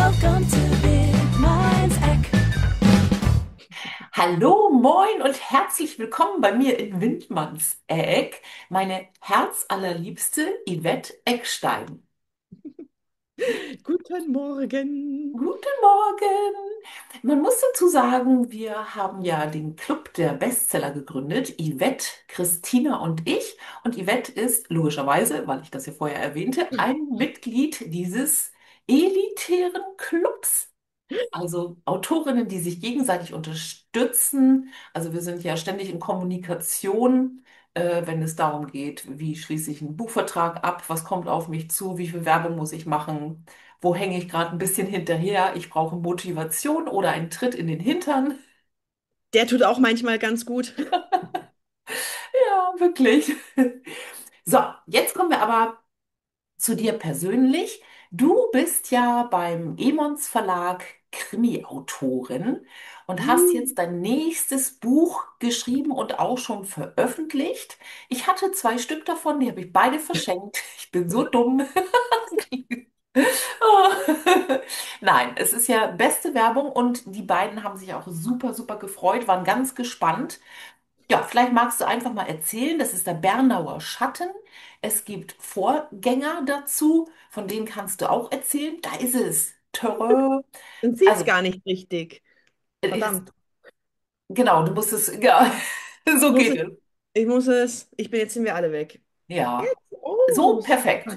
Welcome to Big Minds Eck. Hallo, moin und herzlich willkommen bei mir in Windmanns Eck, meine herzallerliebste Yvette Eckstein. Guten Morgen. Guten Morgen! Man muss dazu sagen, wir haben ja den Club der Bestseller gegründet, Yvette, Christina und ich. Und Yvette ist logischerweise, weil ich das ja vorher erwähnte, ein Mitglied dieses elitären Clubs. Also Autorinnen, die sich gegenseitig unterstützen. Also wir sind ja ständig in Kommunikation, wenn es darum geht, wie schließe ich einen Buchvertrag ab, was kommt auf mich zu, wie viel Werbung muss ich machen, wo hänge ich gerade ein bisschen hinterher, ich brauche Motivation oder einen Tritt in den Hintern. Der tut auch manchmal ganz gut. Ja, wirklich. So, jetzt kommen wir aber zu dir persönlich. Du bist ja beim Emons Verlag Krimi-Autorin und hast Mm. jetzt dein nächstes Buch geschrieben und auch schon veröffentlicht. Ich hatte zwei Stück davon, die habe ich beide verschenkt. Ich bin so dumm. Oh. Nein, es ist ja beste Werbung und die beiden haben sich auch super, super gefreut, waren ganz gespannt. Ja, vielleicht magst du einfach mal erzählen, das ist der Bernauer Schatten. Es gibt Vorgänger dazu, von denen kannst du auch erzählen. Da ist es. Törö. Man sieht es Also, gar nicht richtig. es, Verdammt. genau, du musst es, ja, so Muss geht es, es. ich bin, jetzt sind wir alle weg. Ja, Jetzt, oh, so super. perfekt.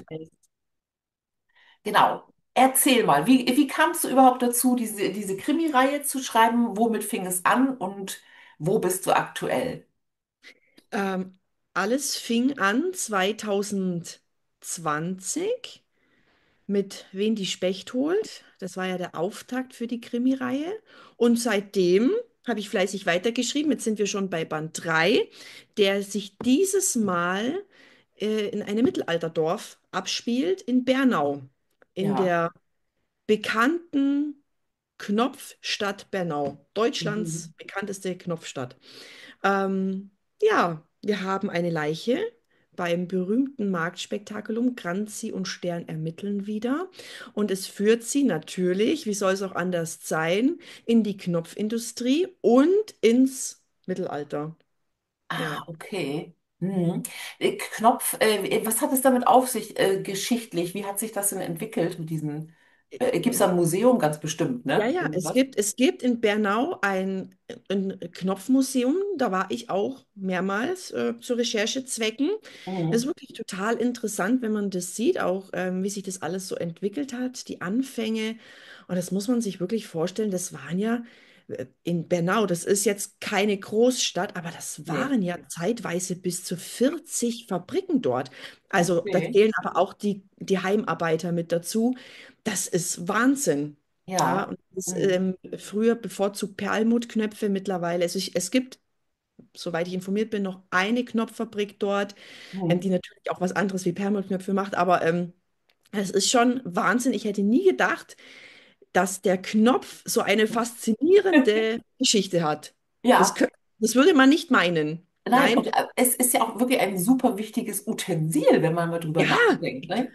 Genau. Erzähl mal, wie kamst du überhaupt dazu, diese Krimi-Reihe zu schreiben? Womit fing es an und wo bist du aktuell? Ähm, Alles fing an 2020 mit Wen die Specht holt. Das war ja der Auftakt für die Krimireihe. Und seitdem habe ich fleißig weitergeschrieben. Jetzt sind wir schon bei Band 3, der sich dieses Mal in einem Mittelalterdorf abspielt, in Bernau, in Ja. der bekannten Knopfstadt Bernau, Deutschlands Mhm. bekannteste Knopfstadt. Ja, wir haben eine Leiche beim berühmten Marktspektakulum Kranzi und Stern ermitteln wieder. Und es führt sie natürlich, wie soll es auch anders sein, in die Knopfindustrie und ins Mittelalter. Ah, Ja. okay. Mhm. Knopf, was hat es damit auf sich, geschichtlich? Wie hat sich das denn entwickelt mit diesen, gibt es da ein Museum? Ganz bestimmt, Ja, ne? ja, Irgendwas? es gibt in Bernau ein Knopfmuseum, da war ich auch mehrmals zu Recherchezwecken. Es ist Mhm. wirklich total interessant, wenn man das sieht, auch wie sich das alles so entwickelt hat, die Anfänge. Und das muss man sich wirklich vorstellen, das waren ja in Bernau, das ist jetzt keine Großstadt, aber das Nee. waren ja zeitweise bis zu 40 Fabriken dort. Also da Okay. zählen aber auch die Heimarbeiter mit dazu. Das ist Wahnsinn. Ja, Ja. und das, Mhm. früher bevorzugt Perlmuttknöpfe mittlerweile. Also es gibt, soweit ich informiert bin, noch eine Knopffabrik dort, Mhm. die natürlich auch was anderes wie Perlmuttknöpfe macht, aber es ist schon Wahnsinn. Ich hätte nie gedacht, dass der Knopf so eine faszinierende Geschichte hat. Das, Ja. kö- Das würde man nicht meinen. Nein, Nein, und es ist ja auch wirklich ein super wichtiges Utensil, wenn man mal drüber ja, nachdenkt, ne?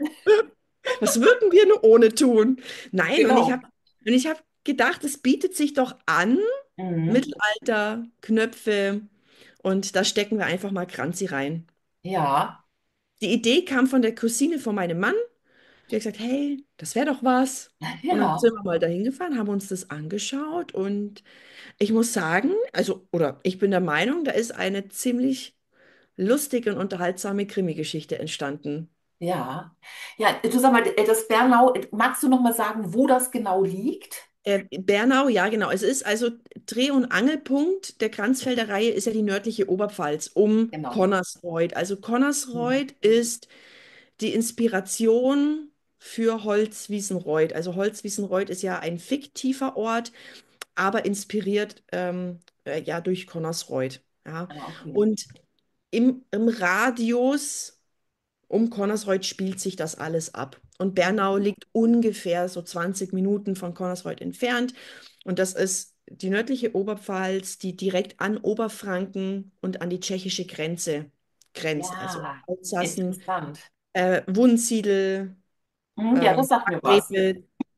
was würden wir nur ohne tun? Nein, Genau. und ich hab gedacht, es bietet sich doch an, Mhm. Mittelalter, Knöpfe, und da stecken wir einfach mal Kranzi rein. Ja. Die Idee kam von der Cousine von meinem Mann. Die hat gesagt, hey, das wäre doch was. Und dann Ja. sind wir mal dahin gefahren, haben uns das angeschaut und ich muss sagen, also, oder ich bin der Meinung, da ist eine ziemlich lustige und unterhaltsame Krimi-Geschichte entstanden. Ja. Ja, du sag mal, das Bernau, magst du noch mal sagen, wo das genau liegt? Bernau, ja, genau. Es ist also Dreh- und Angelpunkt der Kranzfelder Reihe ist ja die nördliche Oberpfalz um Genau. Connersreuth. Also Mhm. Connersreuth ist die Inspiration für Holzwiesenreuth. Also Holzwiesenreuth ist ja ein fiktiver Ort, aber inspiriert ja durch Connersreuth. Ja. Ah, okay. Und im Radius um Connersreuth spielt sich das alles ab. Und Bernau Mhm. liegt ungefähr so 20 Minuten von Connersreuth entfernt. Und das ist die nördliche Oberpfalz, die direkt an Oberfranken und an die tschechische Grenze grenzt. Also Ja, Alsassen, interessant. Wunsiedel, Mhm, ja, das sagt mir was. Markkleeberg.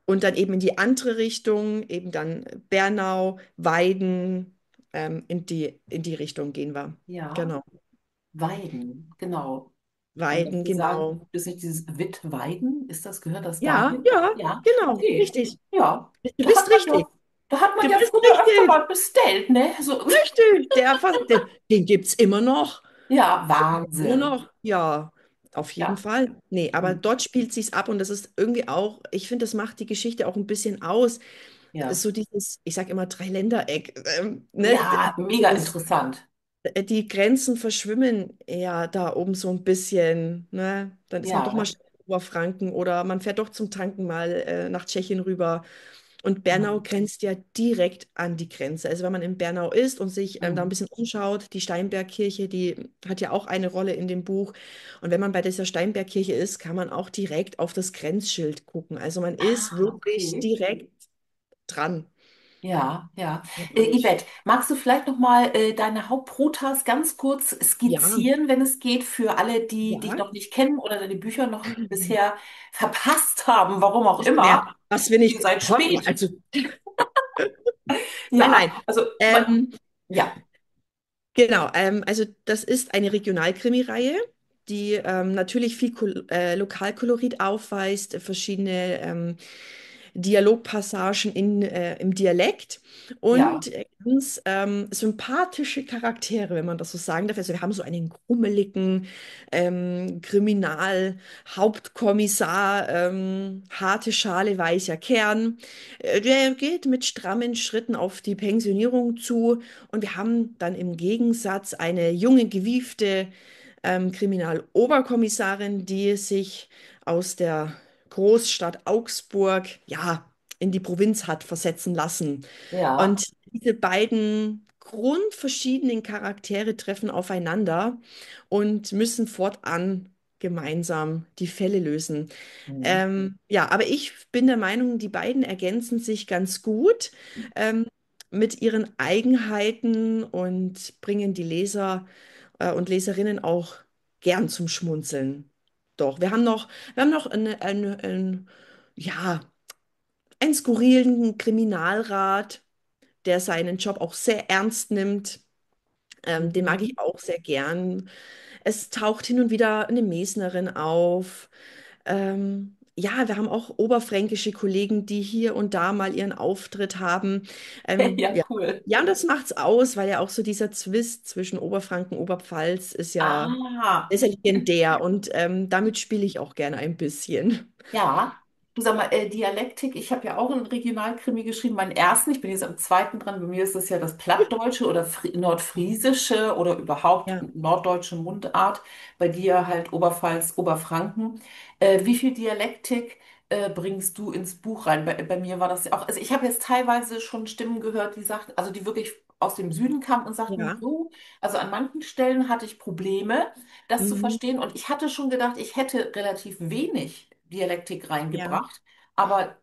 und dann eben in die andere Richtung, eben dann Bernau, Weiden, in die Richtung gehen wir. Ja, Genau. Weiden, genau. Man Weiden, möchte sagen, genau. gibt es nicht dieses Wittweiden? Gehört das Ja, dahin? ja, Ja, genau, okay. richtig. Ja, Du bist richtig. da hat man Du ja bist früher öfter richtig. mal bestellt, ne? So. Richtig. Den gibt es immer noch. Ja, Immer Wahnsinn. noch. Ja, auf jeden Ja. Fall. Nee, aber Hm. dort spielt sich's ab und das ist irgendwie auch, ich finde, das macht die Geschichte auch ein bisschen aus. Ja. So dieses, ich sage immer Dreiländereck, ne? Ja, mega Das, interessant. die Grenzen verschwimmen ja da oben so ein bisschen, ne? Dann ist man doch mal Ja. schnell in Oberfranken oder man fährt doch zum Tanken mal nach Tschechien rüber. Und Bernau Mhm. grenzt ja direkt an die Grenze. Also wenn man in Bernau ist und sich da ein Mhm. bisschen umschaut, die Steinbergkirche, die hat ja auch eine Rolle in dem Buch. Und wenn man bei dieser Steinbergkirche ist, kann man auch direkt auf das Grenzschild gucken. Also man ist Ah, wirklich okay. direkt dran. Ja, ja. Und Yvette, magst du vielleicht noch mal deine Hauptprotas ganz kurz ja, skizzieren, wenn es geht, für alle, die dich ja. noch nicht kennen oder deine Bücher noch bisher verpasst haben, warum auch immer? Was will ich? Ihr seid spät. Also, nein, Ja, nein. also, Ähm, ja, genau, also das ist eine Regionalkrimireihe, die natürlich viel Lokalkolorit aufweist, verschiedene Dialogpassagen im Dialekt ja. und ganz sympathische Charaktere, wenn man das so sagen darf. Also wir haben so einen krummeligen Kriminalhauptkommissar, harte Schale, weicher Kern. Der geht mit strammen Schritten auf die Pensionierung zu und wir haben dann im Gegensatz eine junge, gewiefte Kriminaloberkommissarin, die sich aus der Großstadt Augsburg, ja, in die Provinz hat versetzen lassen. Ja. Und diese beiden grundverschiedenen Charaktere treffen aufeinander und müssen fortan gemeinsam die Fälle lösen. Mhm. Ja, aber ich bin der Meinung, die beiden ergänzen sich ganz gut ähm, mit ihren Eigenheiten und bringen die Leser und Leserinnen auch gern zum Schmunzeln. Doch, wir haben noch ja, einen skurrilen Kriminalrat, der seinen Job auch sehr ernst nimmt. Den mag ich Mhm. auch sehr gern. Es taucht hin und wieder eine Mesnerin auf. Ja, wir haben auch oberfränkische Kollegen, die hier und da mal ihren Auftritt haben. Ja, Ja. cool. Ja, und das macht's aus, weil ja auch so dieser Zwist zwischen Oberfranken, Oberpfalz Ah. ist ja legendär und damit spiele ich auch gerne ein bisschen. Ja, du sag mal, Dialektik, ich habe ja auch einen Regionalkrimi geschrieben, meinen ersten, ich bin jetzt am zweiten dran, bei mir ist es ja das Plattdeutsche oder Nordfriesische oder überhaupt Ja. norddeutsche Mundart, bei dir halt Oberpfalz, Oberfranken. Wie viel Dialektik bringst du ins Buch rein? Bei mir war das ja auch, also ich habe jetzt teilweise schon Stimmen gehört, die sagten, also die wirklich aus dem Süden kamen und sagten, Ja. so, also an manchen Stellen hatte ich Probleme das zu Mhm. verstehen. Und ich hatte schon gedacht, ich hätte relativ wenig Dialektik Ja. reingebracht, aber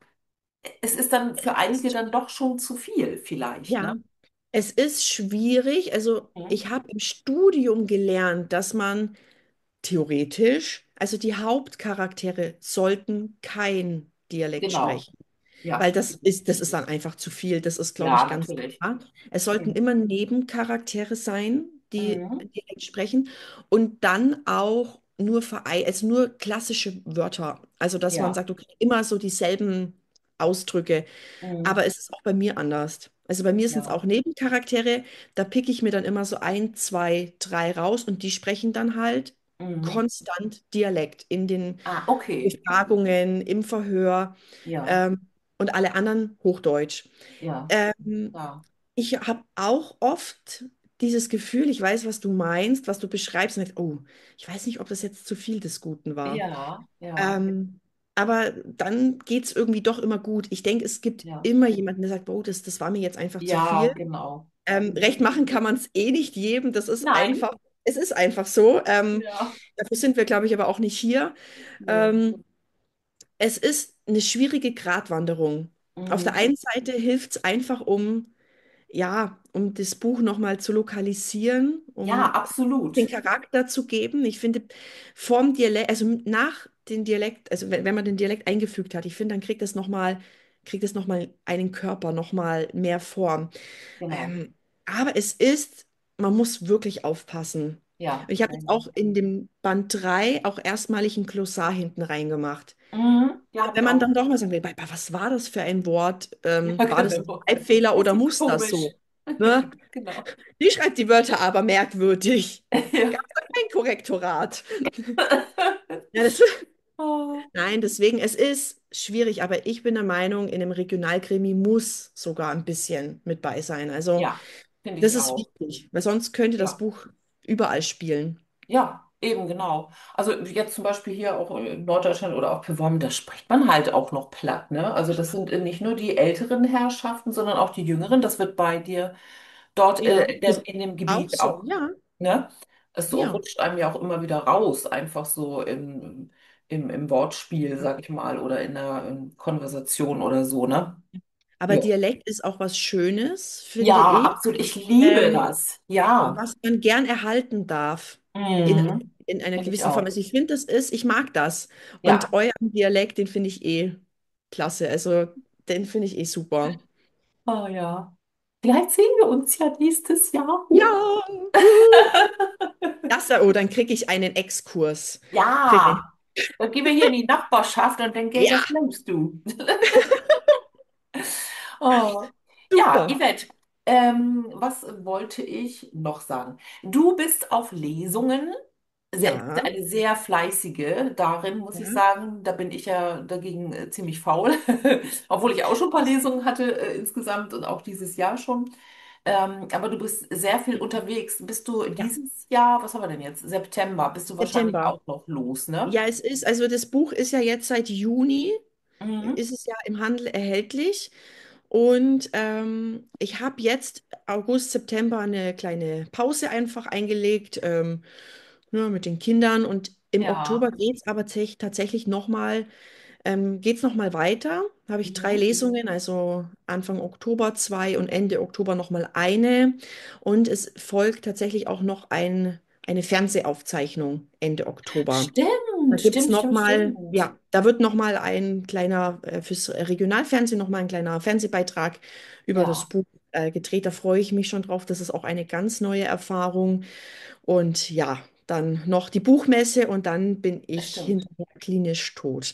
es ist dann für einige Es dann doch schon zu viel vielleicht, Ja, ne? es ist schwierig. Also Mhm. ich habe im Studium gelernt, dass man theoretisch, also die Hauptcharaktere sollten kein Dialekt Genau, sprechen. Weil ja, das ist dann einfach zu viel. Das ist, glaube ich, ja, ganz natürlich. klar. Es sollten Mhm. immer Nebencharaktere sein, die Mhm. Dialekt sprechen und dann auch also nur klassische Wörter. Also, dass man Ja, sagt, okay, immer so dieselben Ausdrücke. mhm. Aber es ist auch bei mir anders. Also bei mir sind es auch Ja, Nebencharaktere. Da picke ich mir dann immer so ein, zwei, drei raus und die sprechen dann halt mhm. konstant Dialekt in den Ah, okay, Befragungen, im Verhör ja, ähm, und alle anderen Hochdeutsch. ja, Ähm, ja, Ich habe auch oft dieses Gefühl, ich weiß, was du meinst, was du beschreibst, und denk, oh, ich weiß nicht, ob das jetzt zu viel des Guten war. ja, ja, Ähm, aber dann geht es irgendwie doch immer gut. Ich denke, es gibt ja, immer jemanden, der sagt, oh, das war mir jetzt einfach zu viel. ja, genau. Recht machen kann man es eh nicht jedem. Nein, Es ist einfach so. ja, Dafür sind wir, glaube ich, aber auch nicht hier. nee. Ähm, Es ist eine schwierige Gratwanderung. Auf der Mhm. einen Seite hilft es einfach, um das Buch nochmal zu lokalisieren, Ja, um den absolut. Charakter zu geben. Ich finde, vom Dialekt, also nach den Dialekt, also wenn man den Dialekt eingefügt hat, ich finde, dann kriegt es noch mal einen Körper, noch mal mehr Form. Genau. Aber man muss wirklich aufpassen. Ja. Ich habe Ja, jetzt ja. auch in dem Band 3 auch erstmalig ein Glossar hinten reingemacht. Mhm. Ja, habe ich Wenn man auch. dann doch mal sagen will, was war das für ein Wort? Ja, War das ein genau. Schreibfehler Das oder ist muss das komisch. so? Ne? Genau. Die schreibt die Wörter aber merkwürdig. Ja. Gab es kein Korrektorat. Ja, Oh, nein, deswegen, es ist schwierig, aber ich bin der Meinung, in einem Regionalkrimi muss sogar ein bisschen mit bei sein. Also, ja, finde das ich ist auch. wichtig, weil sonst könnte das Ja. Buch überall spielen. Ja, eben genau. Also jetzt zum Beispiel hier auch in Norddeutschland oder auch Pevom, da spricht man halt auch noch platt, ne? Also das sind nicht nur die älteren Herrschaften, sondern auch die jüngeren. Das wird bei dir dort Ja, ist in dem auch Gebiet so. auch, Ja, ne? Es so ja. rutscht einem ja auch immer wieder raus, einfach so im Wortspiel, sag ich mal, oder in der Konversation oder so, ne? Aber Ja. Dialekt ist auch was Schönes, finde Ja, ich, absolut. Ich liebe ähm, das. Ja. was man gern erhalten darf in, Mhm. in einer Finde ich gewissen Form. auch. Also ich finde, ich mag das. Und Ja. euren Dialekt, den finde ich eh klasse. Also den finde ich eh super. Oh ja. Vielleicht sehen wir uns ja nächstes Jahr. Ja, wuhu. Oh, dann kriege ich einen Exkurs. Krieg ich. Ja, dann gehen wir hier in die Nachbarschaft und dann geht Ja, das nimmst du. Oh. Ja, super. Yvette, was wollte ich noch sagen? Du bist auf Lesungen Ja, eine sehr fleißige darin, muss ich ja, sagen. Da bin ich ja dagegen ziemlich faul, obwohl ich auch schon ein paar Lesungen hatte insgesamt und auch dieses Jahr schon. Aber du bist sehr viel unterwegs. Bist du ja. dieses Jahr, was haben wir denn jetzt? September, bist du wahrscheinlich September. auch noch los, ne? Ja, also das Buch ist ja jetzt seit Juni, Mhm. ist es ja im Handel erhältlich. Und ich habe jetzt August, September eine kleine Pause einfach eingelegt, ja, mit den Kindern. Und im Ja. Oktober geht es aber tatsächlich nochmal geht's noch mal weiter. Da habe ich drei Mhm. Lesungen, also Anfang Oktober zwei und Ende Oktober noch mal eine. Und es folgt tatsächlich auch noch eine Fernsehaufzeichnung Ende Oktober. Da Stimmt, gibt es stimmt, noch stimmt, mal, stimmt. ja, da wird noch mal ein kleiner, fürs Regionalfernsehen noch mal ein kleiner Fernsehbeitrag über das Ja, Buch gedreht. Da freue ich mich schon drauf. Das ist auch eine ganz neue Erfahrung. Und ja, dann noch die Buchmesse und dann bin das ich stimmt. hinterher klinisch tot.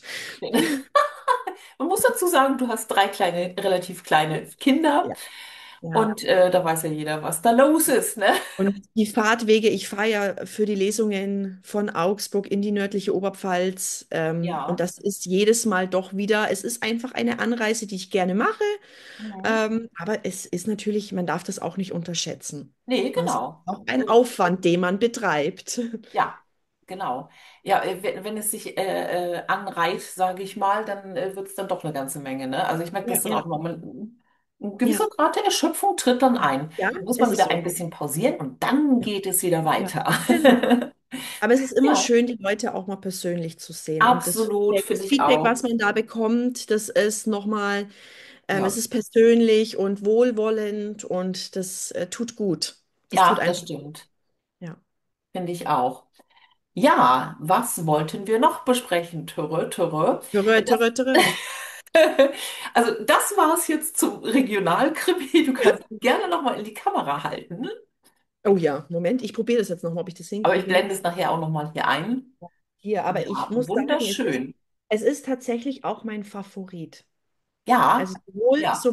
Man muss dazu sagen, du hast drei relativ kleine Kinder Ja. Ja. und da weiß ja jeder, was da los ist, ne? Und die Fahrtwege, ich fahre ja für die Lesungen von Augsburg in die nördliche Oberpfalz. Und Ja. das ist jedes Mal doch wieder, es ist einfach eine Anreise, die ich gerne mache. Mhm. Aber es ist natürlich, man darf das auch nicht unterschätzen. Nee, Es ist genau. auch ein Aufwand, den man betreibt. Ja, genau. Ja, wenn es sich anreiht, sage ich mal, dann wird es dann doch eine ganze Menge, ne? Also ich merke Ja, das dann auch ja, immer. Ein gewisser ja. Grad der Erschöpfung tritt dann ein. Ja, Da muss man es ist wieder ein so. bisschen pausieren und dann Ja, geht es wieder ja, weiter. genau. Aber es ist immer Ja, schön, die Leute auch mal persönlich zu sehen. Und absolut, Das finde ich Feedback, auch. was man da bekommt, das ist nochmal, es Ja, ist persönlich und wohlwollend und das tut gut. Das tut ja, das einfach, stimmt. ja. Finde ich auch. Ja, was wollten wir noch besprechen? Törö, törö. Törö, törö, törö. Also, das war es jetzt zum Regionalkrimi. Du kannst ihn gerne nochmal in die Kamera halten. Oh ja, Moment, ich probiere das jetzt nochmal, ob ich das Aber ich hinkriege. blende es nachher auch nochmal hier ein. Hier, aber ich Ja, muss sagen, wunderschön. es ist tatsächlich auch mein Favorit. Ja, Also ja,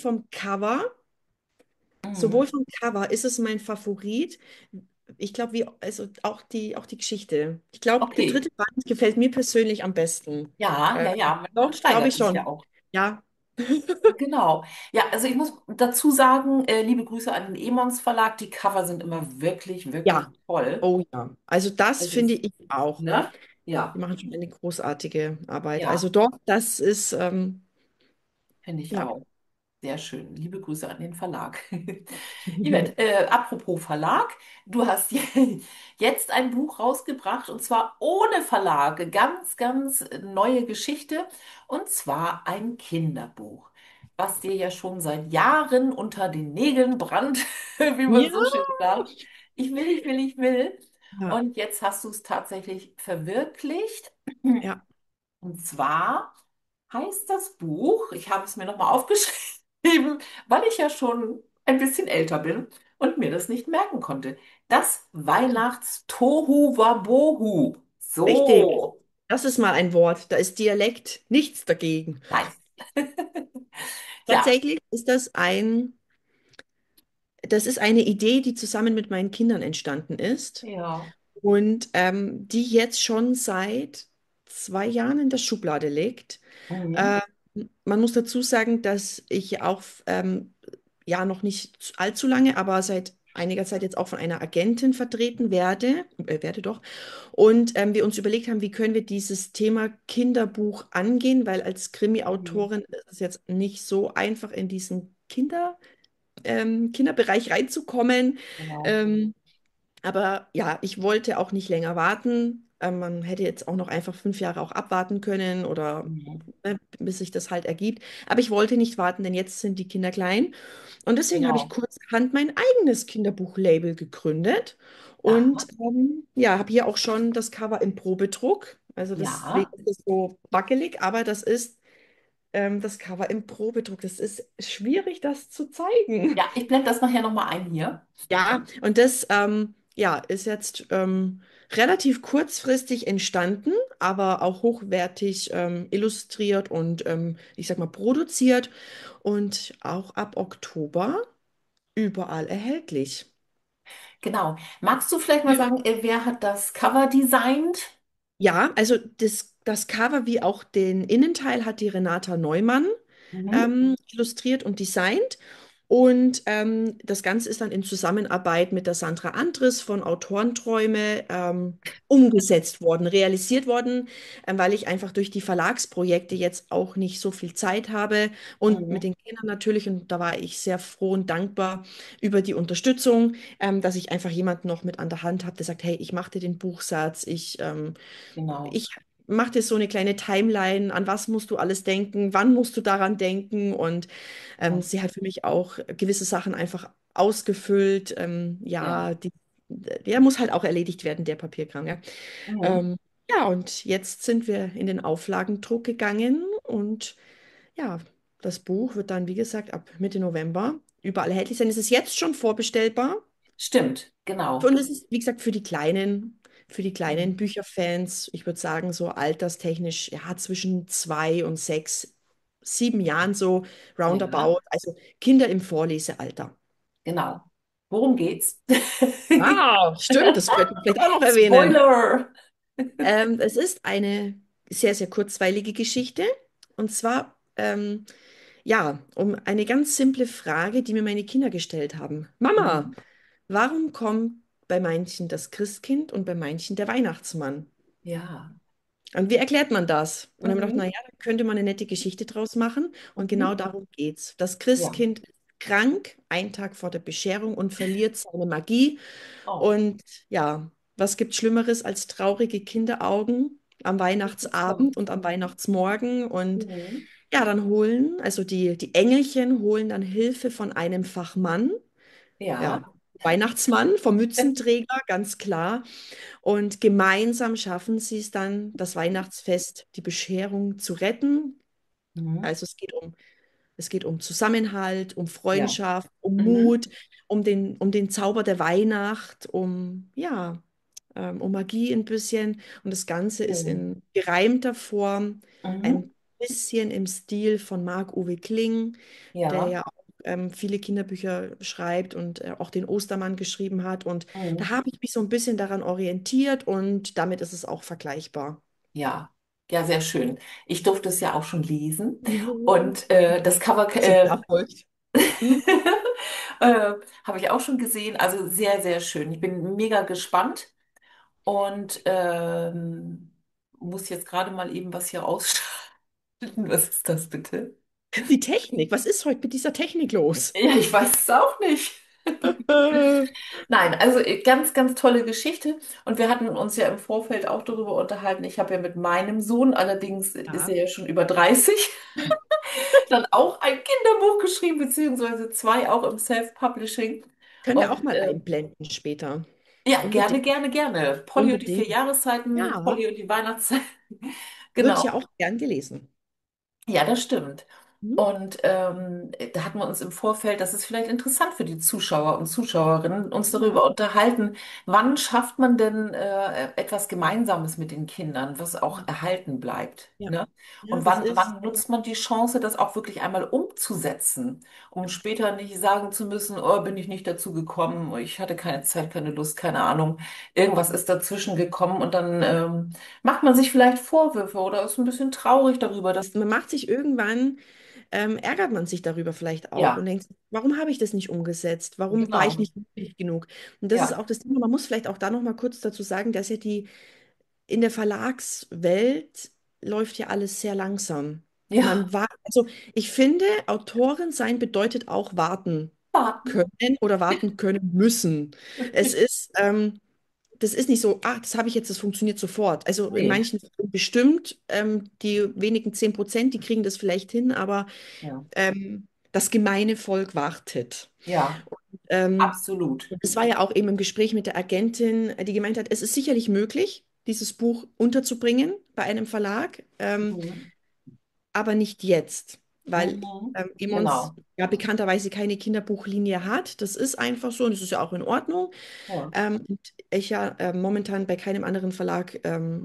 sowohl mhm. vom Cover ist es mein Favorit. Ich glaube, also auch die Geschichte. Ich glaube, der Okay. dritte Band gefällt mir persönlich am besten. Ja, Äh, ja, ja, man doch, glaube steigert ich sich ja schon. auch. Ja. Genau. Ja, also ich muss dazu sagen, liebe Grüße an den Emons Verlag. Die Cover sind immer wirklich, wirklich Ja. toll. Oh ja. Also das Es finde ist, ich auch. ne? Die Ja, machen schon eine großartige Arbeit. Also ja, doch, das ist, finde ich ja. auch. Sehr schön. Liebe Grüße an den Verlag. Yvette, apropos Verlag, du hast jetzt ein Buch rausgebracht und zwar ohne Verlage. Ganz, ganz neue Geschichte und zwar ein Kinderbuch, was dir ja schon seit Jahren unter den Nägeln brannt, wie man Ja, so schön sagt. Ich will, ich will, ich will. ja, Und jetzt hast du es tatsächlich verwirklicht. ja. Und zwar heißt das Buch, ich habe es mir nochmal aufgeschrieben, weil ich ja schon ein bisschen älter bin und mir das nicht merken konnte. Das Weihnachtstohu Wabohu. Richtig. So, Das ist mal ein Wort. Da ist Dialekt nichts dagegen. nice. Ja, Tatsächlich ist das ist eine Idee, die zusammen mit meinen Kindern entstanden ist ja. und die jetzt schon seit 2 Jahren in der Schublade liegt. Mhm. Ähm, Man muss dazu sagen, dass ich auch ja noch nicht allzu lange, aber seit einiger Zeit jetzt auch von einer Agentin vertreten werde doch. Und wir uns überlegt haben, wie können wir dieses Thema Kinderbuch angehen, weil als Mhm. Krimi-Autorin ist es jetzt nicht so einfach in diesen Kinderbereich reinzukommen. Genau. Ähm, aber ja, ich wollte auch nicht länger warten. Man hätte jetzt auch noch einfach 5 Jahre auch abwarten können oder Mhm. bis sich das halt ergibt. Aber ich wollte nicht warten, denn jetzt sind die Kinder klein. Und deswegen habe ich Genau. kurzerhand mein eigenes Kinderbuchlabel gegründet. Und Aha. ja, habe hier auch schon das Cover im Probedruck. Also deswegen Ja. ist es so wackelig, aber das ist das Cover im Probedruck. Das ist schwierig, das zu zeigen. Ja, ich blende das nachher nochmal ein hier. Ja, und das ja, ist jetzt relativ kurzfristig entstanden, aber auch hochwertig illustriert und ich sag mal produziert und auch ab Oktober überall erhältlich. Genau. Magst du vielleicht mal sagen, wer hat das Cover designt? Ja, also das Cover wie auch den Innenteil hat die Renata Neumann Mhm. illustriert und designt. Und das Ganze ist dann in Zusammenarbeit mit der Sandra Andres von Autorenträume umgesetzt worden, realisiert worden, weil ich einfach durch die Verlagsprojekte jetzt auch nicht so viel Zeit habe und mit Mhm. den Kindern natürlich. Und da war ich sehr froh und dankbar über die Unterstützung, dass ich einfach jemanden noch mit an der Hand habe, der sagt, hey, ich mache dir den Buchsatz, Genau. ich mache dir so eine kleine Timeline, an was musst du alles denken, wann musst du daran denken und Ja. sie hat für mich auch gewisse Sachen einfach ausgefüllt. Ja. Ja, der muss halt auch erledigt werden, der Papierkram, ja. Mhm. Ähm, ja, und jetzt sind wir in den Auflagendruck gegangen und ja, das Buch wird dann, wie gesagt, ab Mitte November überall erhältlich sein. Es ist jetzt schon vorbestellbar. Stimmt, genau. Und es ist, wie gesagt, für die kleinen Mhm. Bücherfans, ich würde sagen, so alterstechnisch, ja, zwischen 2 und 6, 7 Jahren so Ja, roundabout, also Kinder im Vorlesealter. genau. Worum geht's? Ah, stimmt, das könnte man vielleicht auch noch erwähnen. Spoiler! Es ist eine sehr, sehr kurzweilige Geschichte. Und zwar, ja, um eine ganz simple Frage, die mir meine Kinder gestellt haben. Mama, Mhm. warum kommt bei manchen das Christkind und bei manchen der Weihnachtsmann? Ja. Und wie erklärt man das? Und dann haben wir gedacht, Mhm. naja, da könnte man eine nette Geschichte draus machen. Und genau Mhm. darum geht's. Das Ja. Christkind ist krank, einen Tag vor der Bescherung und verliert seine Magie. Oh, Und ja, was gibt Schlimmeres als traurige Kinderaugen am das ist wahr. Weihnachtsabend und am Weihnachtsmorgen? Und Mhm. ja, also die Engelchen holen dann Hilfe von einem Fachmann, ja, Ja. Weihnachtsmann, vom Mützenträger, ganz klar. Und gemeinsam schaffen sie es dann, das Weihnachtsfest, die Bescherung zu retten. Mhm. Also es geht um Zusammenhalt, um Ja. Freundschaft, um Mhm. Mut, um den Zauber der Weihnacht, ja, um Magie ein bisschen. Und das Ganze ist Schön. in gereimter Form, Mhm. ein bisschen im Stil von Marc-Uwe Kling, der Ja. ja auch viele Kinderbücher schreibt und auch den Ostermann geschrieben hat. Und da Mhm. habe ich mich so ein bisschen daran orientiert und damit ist es auch vergleichbar. Ja. Ja, sehr schön. Ich durfte es ja auch schon lesen. Mhm. Und das Cover Sind nachfolgt. Hm? habe ich auch schon gesehen. Also sehr, sehr schön. Ich bin mega gespannt und muss jetzt gerade mal eben was hier ausschalten. Was ist das bitte? Die Technik, was ist heute mit dieser Technik los? Ja, ich weiß es auch nicht. Nein, also ganz, ganz tolle Geschichte. Und wir hatten uns ja im Vorfeld auch darüber unterhalten. Ich habe ja mit meinem Sohn, allerdings ist Ja, er ja schon über 30, dann auch ein Kinderbuch geschrieben, beziehungsweise zwei auch im Self-Publishing. können wir auch Und mal einblenden später. ja, gerne, Unbedingt, gerne, gerne. Polly und die vier unbedingt. Jahreszeiten, Ja, Polly und die Weihnachtszeit. wird ja Genau. auch gern gelesen. Ja, das stimmt. Mhm. Und da hatten wir uns im Vorfeld, das ist vielleicht interessant für die Zuschauer und Zuschauerinnen, uns Ja, darüber unterhalten, wann schafft man denn etwas Gemeinsames mit den Kindern, was auch erhalten bleibt, ja, ne? ja, Und das wann ist. nutzt man die Chance, das auch wirklich einmal umzusetzen, um später nicht sagen zu müssen, oh, bin ich nicht dazu gekommen, ich hatte keine Zeit, keine Lust, keine Ahnung, irgendwas ist dazwischen gekommen und dann macht man sich vielleicht Vorwürfe oder ist ein bisschen traurig darüber, dass Man macht sich irgendwann, ärgert man sich darüber vielleicht auch und ja, denkt, warum habe ich das nicht umgesetzt? Warum war ich genau. nicht mutig genug? Und das ist Ja, auch das Thema. Man muss vielleicht auch da noch mal kurz dazu sagen, dass ja die in der Verlagswelt läuft ja alles sehr langsam. ja, Also ich finde, Autorin sein bedeutet auch warten warten. können oder warten können müssen. Es ist, das ist nicht so, ah, das habe ich jetzt, das funktioniert sofort. Also in Nee, manchen Fällen bestimmt, die wenigen 10%, die kriegen das vielleicht hin, aber ja, das gemeine Volk wartet. ja, Ähm, absolut. Es war ja auch eben im Gespräch mit der Agentin, die gemeint hat, es ist sicherlich möglich, dieses Buch unterzubringen bei einem Verlag, Mhm. aber nicht jetzt, weil Mhm. Emons Genau. ja bekannterweise keine Kinderbuchlinie hat. Das ist einfach so und das ist ja auch in Ordnung. Ja. Und ich ja momentan bei keinem anderen Verlag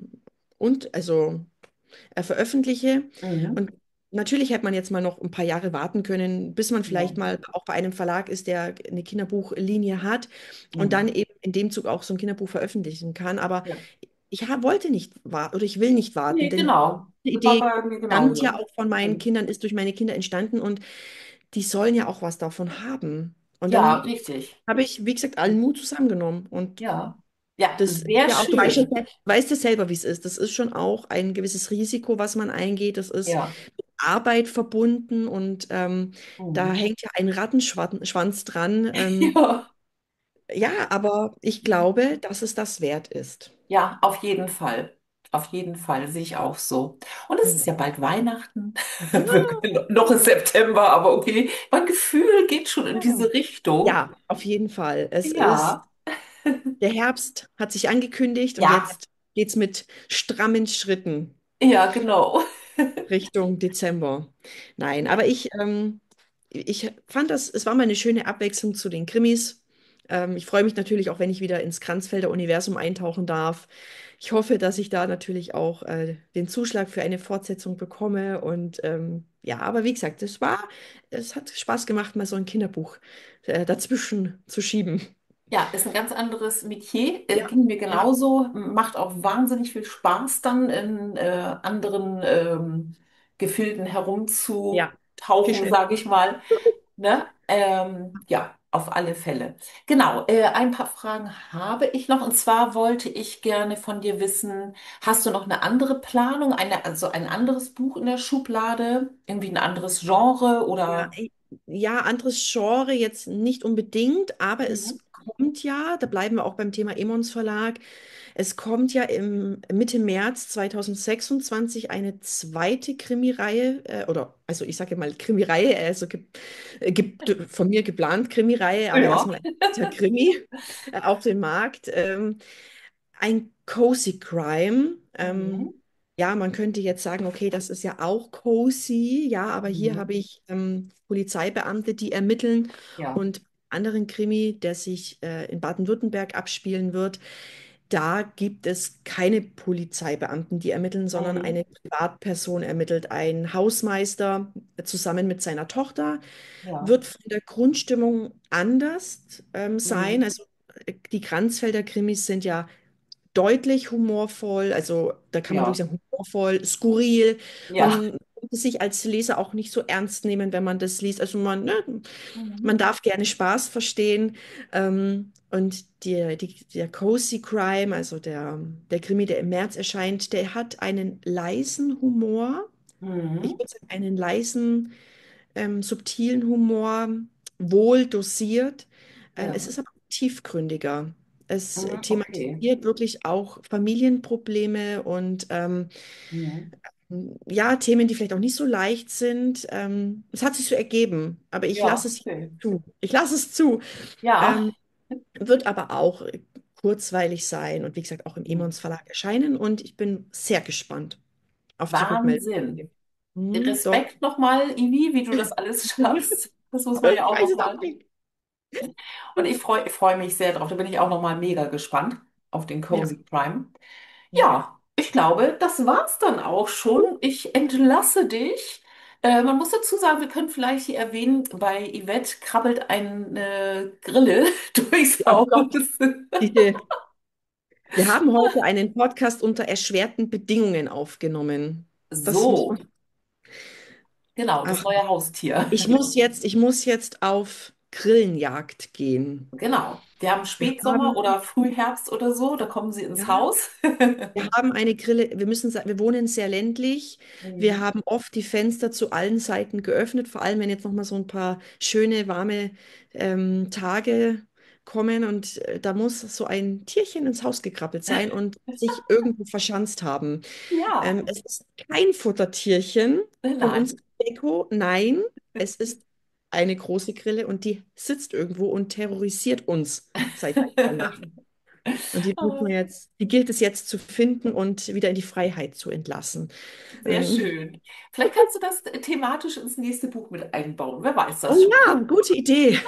also veröffentliche. Mhm. Und natürlich hätte man jetzt mal noch ein paar Jahre warten können, bis man Ja. vielleicht mal auch bei einem Verlag ist, der eine Kinderbuchlinie hat und dann Mhm. eben in dem Zug auch so ein Kinderbuch veröffentlichen kann. Aber Ja. wollte nicht warten oder ich will nicht warten, Nee, denn genau. die Das war Idee bei mir stammt ja genauso. auch von meinen Mhm. Kindern, ist durch meine Kinder entstanden und die sollen ja auch was davon haben. Und Ja, dann richtig. habe ich, wie gesagt, allen Mut zusammengenommen. Und Ja. Ja, das ist sehr ja auch, schön. du weißt ja selber, wie es ist. Das ist schon auch ein gewisses Risiko, was man eingeht. Das ist Ja. mit Arbeit verbunden und da Mhm. hängt ja ein Rattenschwanz dran. Ja. Ja, aber ich glaube, dass es das wert ist. Ja, auf jeden Fall. Auf jeden Fall sehe ich auch so. Und es ist Ja. ja bald Weihnachten. Ja, Noch ist September, aber okay. Mein Gefühl geht schon in ja. diese Richtung. Ja, auf jeden Fall. Ja. Der Herbst hat sich angekündigt und Ja, jetzt geht's mit strammen Schritten ja, genau. Richtung Dezember. Nein, Ja. aber ich fand das, es war mal eine schöne Abwechslung zu den Krimis. Ich freue mich natürlich auch, wenn ich wieder ins Kranzfelder Universum eintauchen darf. Ich hoffe, dass ich da natürlich auch den Zuschlag für eine Fortsetzung bekomme. Und ja, aber wie gesagt, es hat Spaß gemacht, mal so ein Kinderbuch dazwischen zu schieben. Ja, ist ein ganz anderes Metier. Ja, Ging mir ja, genauso. Macht auch wahnsinnig viel Spaß, dann in anderen Gefilden ja. herumzutauchen, Fische. sage ich mal. Ne? Ja, auf alle Fälle. Genau, ein paar Fragen habe ich noch. Und zwar wollte ich gerne von dir wissen, hast du noch eine andere Planung, also ein anderes Buch in der Schublade? Irgendwie ein anderes Genre Ja, oder? ja, anderes Genre jetzt nicht unbedingt, aber Mhm. es kommt ja, da bleiben wir auch beim Thema Emons Verlag, es kommt ja im Mitte März 2026 eine zweite Krimireihe, oder also ich sage mal Krimireihe, also gibt von mir geplant Krimireihe, aber Ja. erstmal ein zweiter Krimi auf den Markt. Ein Cozy Crime. Mhm. Ja, man könnte jetzt sagen, okay, das ist ja auch cozy, ja, aber hier habe Mhm. ich Polizeibeamte, die ermitteln Ja. und anderen Krimi, der sich in Baden-Württemberg abspielen wird, da gibt es keine Polizeibeamten, die ermitteln, sondern Mhm. eine Privatperson ermittelt. Ein Hausmeister zusammen mit seiner Tochter Ja. wird von der Grundstimmung anders sein. Mhm. Also die Kranzfelder Krimis sind ja deutlich humorvoll, also da kann man wirklich Ja. sagen, humorvoll, skurril. Ja. Man sollte sich als Leser auch nicht so ernst nehmen, wenn man das liest. Also Mhm. man darf gerne Spaß verstehen. Und der Cozy Crime, also der Krimi, der im März erscheint, der hat einen leisen Humor. Ich Mhm. würde sagen, einen leisen, subtilen Humor, wohl dosiert. Es Ja. ist aber tiefgründiger. Es Mhm. Okay. thematisiert wirklich auch Familienprobleme und Mhm. ja, Themen, die vielleicht auch nicht so leicht sind. Es hat sich so ergeben, aber ich lasse Ja. es Okay. zu. Ich lasse es zu. Ja. Ähm, Wird aber auch kurzweilig sein und wie gesagt auch im Mhm. Emons Verlag erscheinen und ich bin sehr gespannt. auf die Rückmeldung. Wahnsinn. Doch. Respekt nochmal, Ivi, wie du das alles schaffst. Das muss man ja Ich auch weiß es auch nochmal. nicht. Und ich freu mich sehr drauf. Da bin ich auch nochmal mega gespannt auf den Ja, Cozy Prime. ja. Ja, ich glaube, das war's dann auch schon. Ich entlasse dich. Man muss dazu sagen, wir können vielleicht hier erwähnen, bei Yvette krabbelt eine Grille durchs Oh Haus. Gott, diese, wir haben heute einen Podcast unter erschwerten Bedingungen aufgenommen. Das muss So, man. genau, das Ach, neue Haustier. ich muss jetzt auf Grillenjagd gehen. Genau. Wir haben Wir Spätsommer haben, oder Frühherbst oder so, da kommen sie ins ja, Haus. wir haben eine Grille, wir wohnen sehr ländlich. Wir Mhm. haben oft die Fenster zu allen Seiten geöffnet, vor allem wenn jetzt noch mal so ein paar schöne, warme Tage kommen und da muss so ein Tierchen ins Haus gekrabbelt sein und sich irgendwo verschanzt haben. Ja, Es ist kein Futtertierchen von uns, nein. Deko, nein, es ist eine große Grille und die sitzt irgendwo und terrorisiert uns seit der Nacht. Und die gilt es jetzt zu finden und wieder in die Freiheit zu entlassen. Sehr Ähm, schön. Vielleicht kannst du das thematisch ins nächste Buch mit einbauen. Wer weiß oh das schon. ja, gute Idee.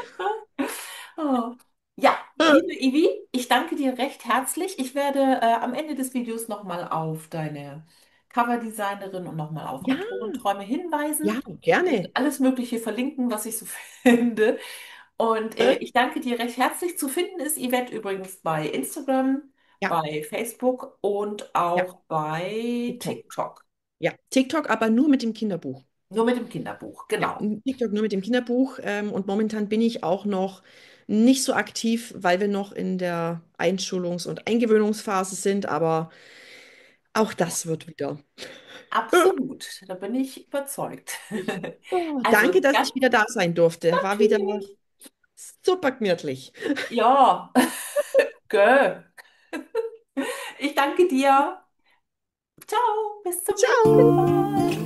Oh. Ja, liebe Ivi, ich danke dir recht herzlich. Ich werde am Ende des Videos nochmal auf deine Coverdesignerin und nochmal auf Ja, Autorenträume hinweisen ja, gerne. und alles Mögliche verlinken, was ich so finde. Und ich danke dir recht herzlich. Zu finden ist Yvette übrigens bei Instagram, Ja, bei Facebook und ja, auch bei TikTok. TikTok. Ja, TikTok aber nur mit dem Kinderbuch. Nur mit dem Kinderbuch, Ja, genau. TikTok nur mit dem Kinderbuch. Und momentan bin ich auch noch nicht so aktiv, weil wir noch in der Einschulungs- und Eingewöhnungsphase sind, aber auch das wird wieder. Absolut, da bin ich überzeugt. Oh, danke, Also, dass ganz ich wieder da sein durfte. War wieder natürlich. super gemütlich. Ja, gell. Ich danke dir. Ciao, bis zum nächsten Ciao. Mal.